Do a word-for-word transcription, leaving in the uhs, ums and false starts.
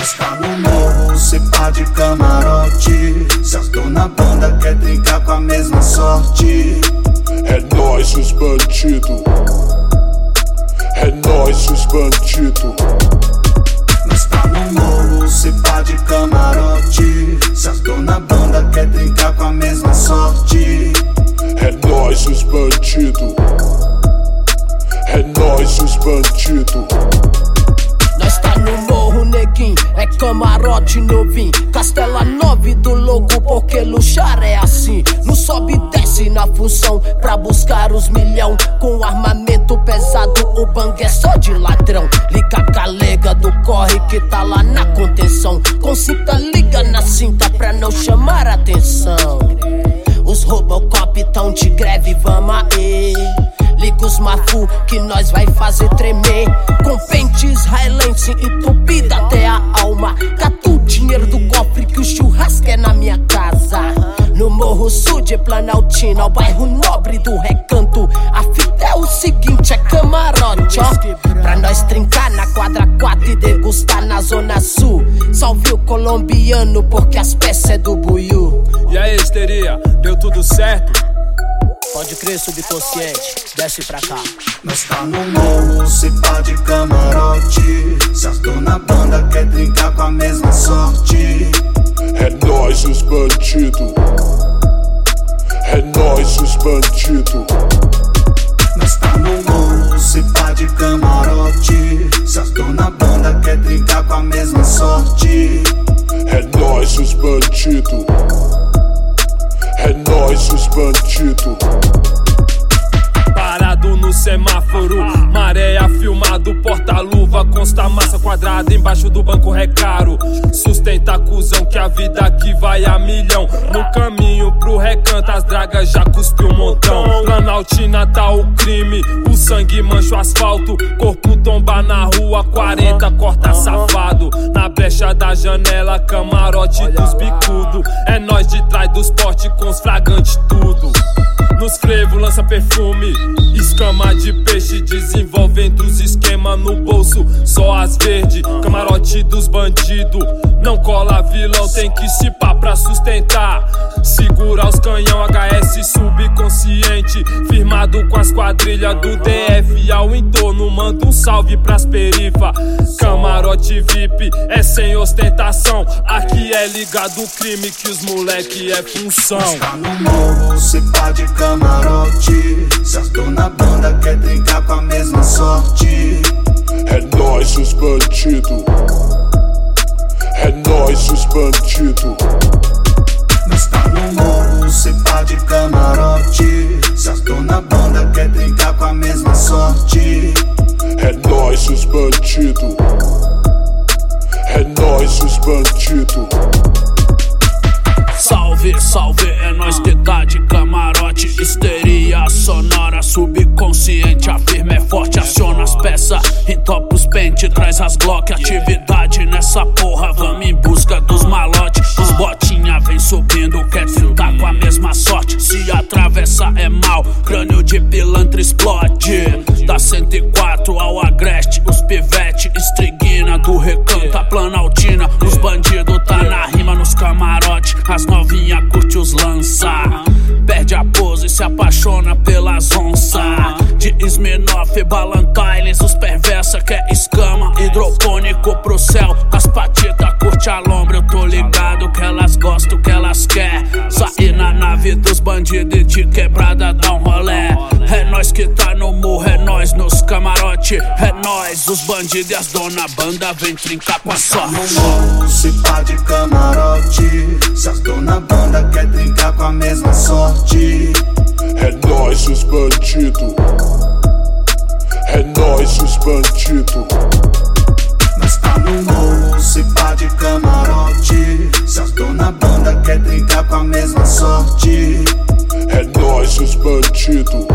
Nós tá no morro, se pá de camarote. Se as dona banda quer brincar com a mesma sorte. É nós os bandidos, é nós os bandidos. Nós tá no morro, se pá de camarote. Se as dona banda quer brincar com a mesma sorte. É nós os bandidos, é nós os bandidos. Nós tá no morro, neguinho, é camarote novinho. Castela nove do logo, porque luxar é assim. Não sobe e desce na função pra buscar os milhão. Com armamento pesado, o bang é só de ladrão. Liga a galega do corre que tá lá na contenção. Com cinta liga na cinta pra não chamar atenção. Os Robocop tão de greve, vamos aí. Liga os mafu que nós vai fazer tremer. Com pente israelense entupida até a alma. Cata o dinheiro do cofre que o churrasco é na minha casa. No Morro Sul de Planaltina, o bairro nobre do Recanto. A fita é o seguinte, é camarote, ó. Pra nós trincar na quadra quatro e degustar na zona sul. Salve o colombiano porque as peças é do buiú. E aí, histeria, deu tudo certo? Pode crer, subconsciente, desce pra cá. Nós tá no morro, se pá de camarote. Se as dona banda quer brincar com a mesma sorte. É nós os bandidos, é nós os bandidos. Nós tá no morro, se pá de camarote. Se as dona banda quer brincar com a mesma sorte. É nós os bandidos, é nós os bandidos. Parado no semáforo, maré filmado, porta-luva, consta massa quadrada embaixo do banco recaro. Sustenta a cuzão que a vida aqui vai a milhão. No caminho pro recanto as dragas já cuspiu um montão. Planaltina tá o crime, o sangue mancha o asfalto. Corpo tomba na rua, quarenta corta safado. Na brecha da janela, camarote dos bicudo. É nós de trás dos portes com os flagantes tudo. Nos frevo lança perfume, escama de peixe, desenvolvendo os esquema no bolso, só as verde, camarote dos bandidos. Não cola vilão, tem que se pá pra sustentar. Segura os canhão, H S subconsciente, firmado com as quadrilhas do D F ao entorno. Manda um salve pras perifa. Camarote V I P é sem ostentação. Aqui é ligado o crime que os moleque é função. Nós tá no morro, se pá de camarote. Se as dona banda quer brincar com a mesma sorte. É nós os bandidos, é nós os bandidos. Nós tá no morro, se pá de camarote. Se as dona banda quer brincar com a mesma sorte. É nós os bandidos, é nós os bandidos. Salve, salve, é nós que tá de camarote. Histeria sonora, subconsciente. A firma é forte, aciona as peças, entopa os pente, traz as Glock. Atividade nessa porra, vamos em busca dos malotes. Os botinha vem subindo, quer tentar com a mesma sorte. Se atravessa é mal, crânio de pilantra explode. Da cento e quatro ao Agreste, os pivete, estriguina do Recanto, a Planaltina. Os bandidos tá na rima nos camarotes. As novinha curte os lança, perde a pose e se apaixona pelas onças. De Smirnoff, Ballantines, os perversa quer escama. Hidropônico pro céu, as patitas curte a lombra. Eu tô ligado que elas gostam, que elas quer sair na nave dos bandidos e de quebrada dar um rolé. É nós que tá no morro, é nós nos camarote. É nós, os bandidos e as dona banda vem trincar com a sorte. No morro, se pá de camarote. Se as dona banda quer brincar com a mesma sorte. É nós os bandidos, é nós os bandidos. Nós tá no morro, se pá de camarote. Se as dona banda quer brincar com a mesma sorte. É nós os bandidos,